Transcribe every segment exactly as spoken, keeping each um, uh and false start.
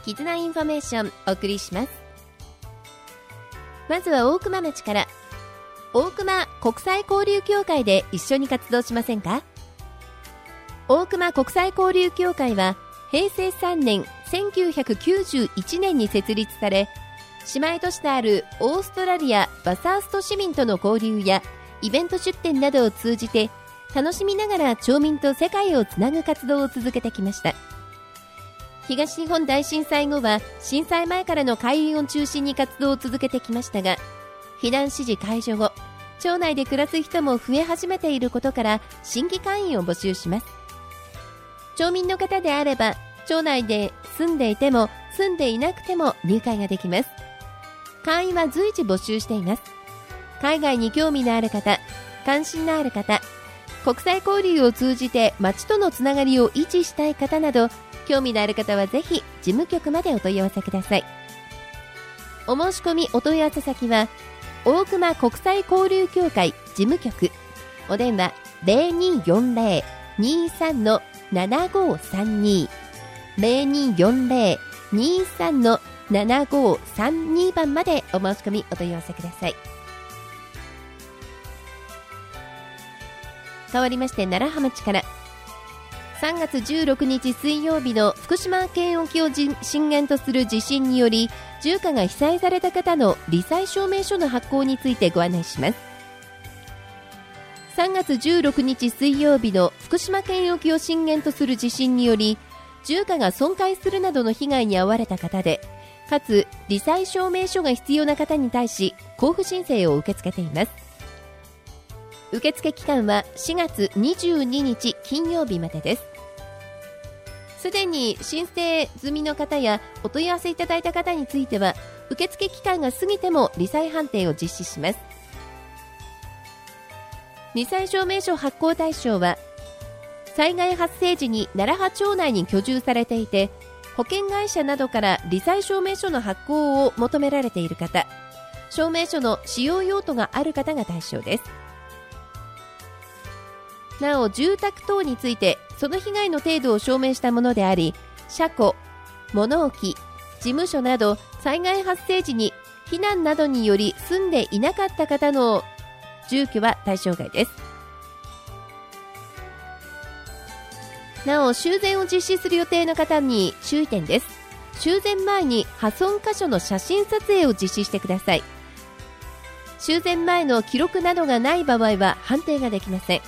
絆インフォメーションお送りします。まずは大熊町から。大熊国際交流協会で一緒に活動しませんか？大熊国際交流協会はへいせいさんねんせんきゅうひゃくきゅうじゅういちねんに設立され、姉妹都市であるオーストラリアバサースト市民との交流やイベント出展などを通じて楽しみながら町民と世界をつなぐ活動を続けてきました。東日本大震災後は震災前からの会員を中心に活動を続けてきましたが、避難指示解除後、町内で暮らす人も増え始めていることから新規会員を募集します。町民の方であれば町内で住んでいても住んでいなくても入会ができます。会員は随時募集しています。海外に興味のある方、関心のある方、国際交流を通じて町とのつながりを維持したい方など、興味のある方はぜひ事務局までお問い合わせください。お申し込みお問い合わせ先は大熊国際交流協会事務局、お電話 ゼロにーよんゼロ にーさん ななごさんに ゼロにーよんゼロ にーさん ななごさんに 番までお申し込みお問い合わせください。変わりまして楢葉町から。さんがつじゅうろくにち水曜日の福島県沖を震源とする地震により住家が被災された方の罹災証明書の発行についてご案内します。さんがつじゅうろくにち水曜日の福島県沖を震源とする地震により住家が損壊するなどの被害に遭われた方で、かつ罹災証明書が必要な方に対し交付申請を受け付けています。受付期間はしがつにじゅうににち金曜日までです。すでに申請済みの方やお問い合わせいただいた方については受付期間が過ぎても罹災判定を実施します。罹災証明書発行対象は災害発生時に楢葉町内に居住されていて保険会社などから罹災証明書の発行を求められている方、証明書の使用用途がある方が対象です。なお住宅等についてその被害の程度を証明したものであり、車庫、物置、事務所など災害発生時に避難などにより住んでいなかった方の住居は対象外です。なお修繕を実施する予定の方に注意点です。修繕前に破損箇所の写真撮影を実施してください。修繕前の記録などがない場合は判定ができません。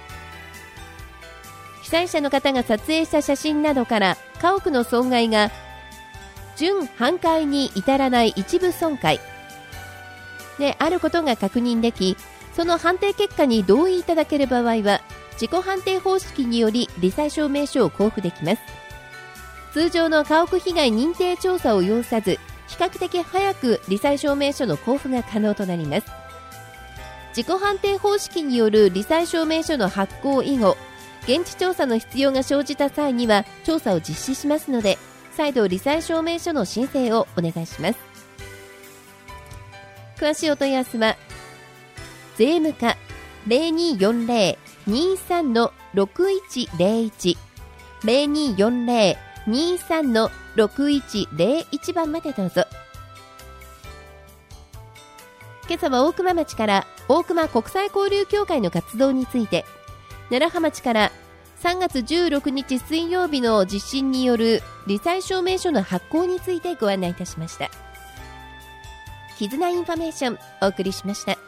被災者の方が撮影した写真などから家屋の損害が準半壊に至らない一部損壊であることが確認でき、その判定結果に同意いただける場合は自己判定方式により罹災証明書を交付できます。通常の家屋被害認定調査を要さず比較的早く罹災証明書の交付が可能となります。自己判定方式による罹災証明書の発行以後、現地調査の必要が生じた際には調査を実施しますので、再度罹災証明書の申請をお願いします。詳しいお問い合わせは税務課 ゼロにーよんゼロ にーさん ろくいちゼロいち ゼロにーよんゼロ にーさん ろくいちゼロいち 番までどうぞ。今朝は大熊町から大熊国際交流協会の活動について、楢葉町からさんがつじゅうろくにち水曜日の地震による罹災証明書の発行についてご案内いたしました。絆インフォメーションお送りしました。